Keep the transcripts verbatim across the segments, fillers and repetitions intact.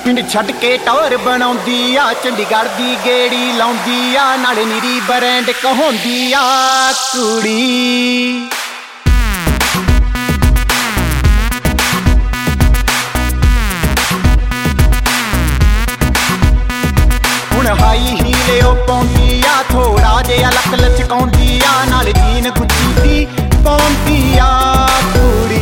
पिंड छड्ड के टौर बनाउंदी आ, चंडीगढ़ दी गेड़ी लाउंदी आ, नाले नीरी ब्रांड कहाउंदी आ कुड़ी। हुण हाई हीले ओ पाउंदी आ, थोड़ा जिहा लक लचकाउंदी आ, नाले जीन गुच्ची दी पाउंदी आ कुड़ी।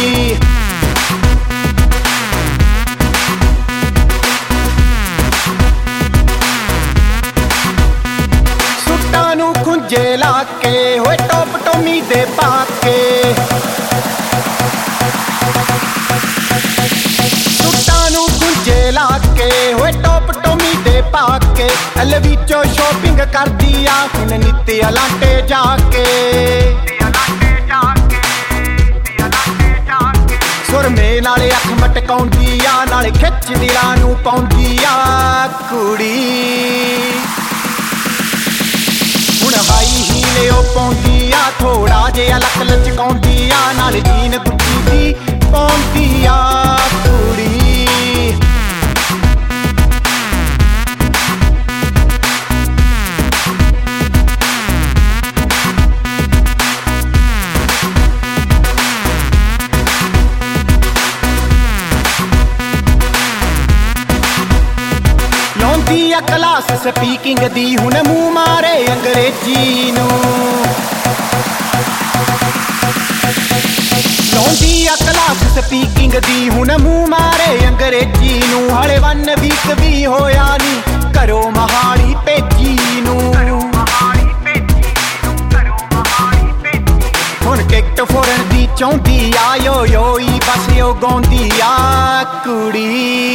खुंजे लाके होए टॉप टोमी दे पाके, सुट्टां नूं खुंजे लाके होए टॉप टोमी दे पाके, अल विचों शॉपिंग करदी आ हुण नित्य अलांटे जाके। सुरमे नाले अख मटकाउंदी आ, नाले खिच दिलां नूं पाउंदी आ कुड़ी। हुण हाई हीले ओ पाउंदी आ, थोड़ा जिहा लक लचकाउंदी आ, नाले जीन गुच्ची दी पाउंदी आ कुड़ी। लाउंदी आ क्लास स्पीकिंग दी, हुण मूंह मारे अंग्रेजी नूं। लाउंदी आ क्लास स्पीकिंग दी, हुण मूंह मारे अंग्रेजी नूं। हले वन वीक भी होया नी घरों महाली भेजी नूं। हुण टिकट फोरन दी चाहुंदी आ, यो योई बस यो गाउंदी आ कुड़ी।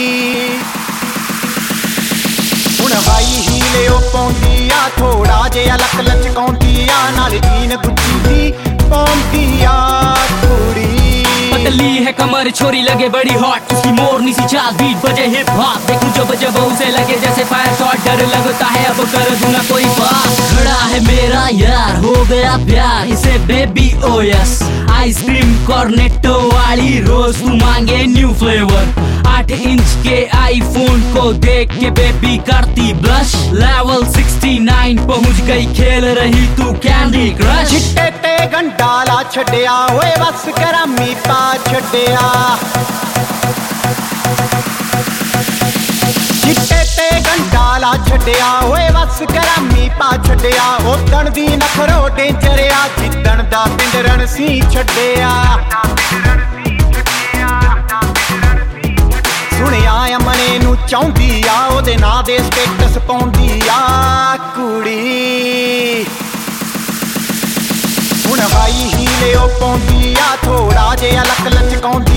हुण हाई हीले ओ पाउंदी आ, थोड़ा जिहा लक लचकाउंदी आ, नाले जीन गुच्ची दी पाउंदी आ कुड़ी। पतली है कमर छोरी लगे बड़ी हॉट, उसकी मोरनी सी चाल बीट बजे हिप हॉप। देखूं जब जब उसे लगे जैसे फायर शॉट, डर लगता है अब कर दूं ना कोई बात। खड़ा है मेरा यार हो गया प्यार इसे baby oh yes. Ice cream Cornetto वाली रोज तू मांगे न्यू फ्लेवर। आठ इंच के आईफोन को देख के बेबी करती ब्लश। लेवल सिक्सटी नाइन पहुंच गई खेल रही तू कैंडी क्रश। चिट्टे ते गंडाला छड्डिया ओए बस करामी पा छड्डिया। चिट्टे ते गंडाला छड्डिया ओए बस करामी पा छड्डिया। ओदण दी नखरो डेंजरिया, जिद्दण दा पिंड रणसी छड्डिया। सुनिया अमने नूं चाहुंदी आ, ओदे नां दे स्टेटस पाउंदी आ कुड़ी। हुण हाई हीले ओ पाउंदी आ, थोड़ा जिहा लक लचकाउंदी